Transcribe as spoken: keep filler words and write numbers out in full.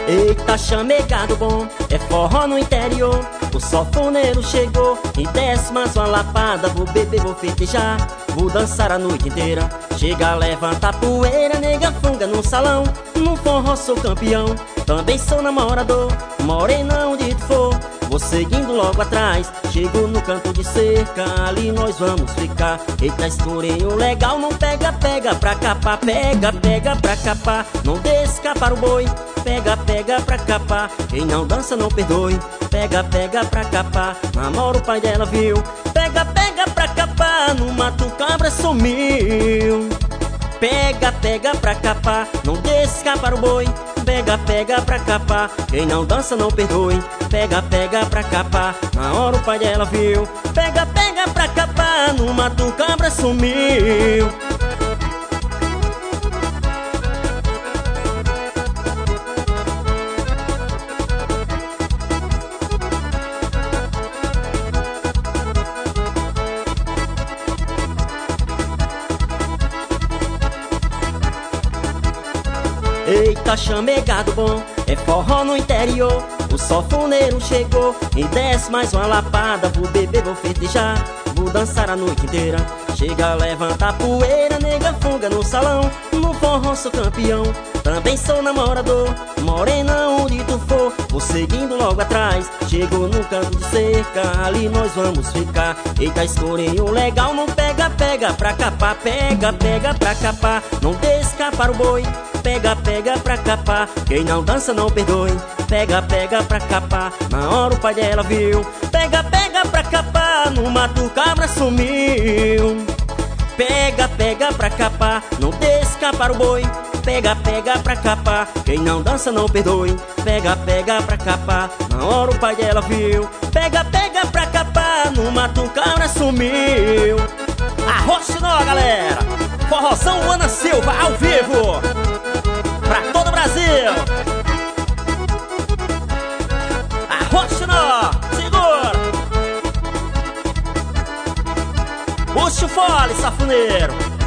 Eita, chamegado bom, é forró no interior. O sanfoneiro chegou e desce mais uma lapada. Vou beber, vou festejar, vou dançar a noite inteira. Chega, levanta a poeira, nega funga no salão. No forró sou campeão, também sou namorador. Morenão onde tu for, vou seguindo logo atrás. Chego no canto de cerca, ali nós vamos ficar. Eita, escurinho legal, não pega, pega pra capar. Pega, pega pra capar, não deixa escapar o boi. Pega, pega pra capar, quem não dança não perdoe. Pega, pega pra capar, namora o pai dela, viu? Pega, pega pra capar, no mato cabra sumiu. Pega, pega pra capar, não deixa escapar o boi. Pega, pega pra capar, quem não dança não perdoe. Pega, pega pra capar, na hora o pai dela viu. Pega, pega pra capar, no mato cabra sumiu. Eita, chamegado bom, é forró no interior. O sanfoneiro chegou e desce mais uma lapada. Vou beber, vou festejar, vou dançar a noite inteira. Chega, levanta a poeira, nega funga no salão. No forró sou campeão, também sou namorador. Morenão onde tu for, vou seguindo logo atrás. Chego no canto de cerca, ali nós vamos ficar. Eita, escurinho legal, não pega, pega pra capar. Pega, pega pra capar, não deixa escapar o boi. Pega, pega pra capar, quem não dança não perdoe. Pega, pega pra capar, na hora o pai dela viu. Pega, pega pra capar, no mato cabra sumiu. Pega, pega pra capar, não deixa escapar o boi. Pega, pega pra capar, quem não dança não perdoe. Pega, pega pra capar, na hora o pai dela viu. Pega, pega pra capar, no mato cabra sumiu. Arrocha nó, galera! Forrozão Ana Silva, ao vivo! Pra todo o Brasil! Arrocha nó! Segura! Puxa o fole, safoneiro!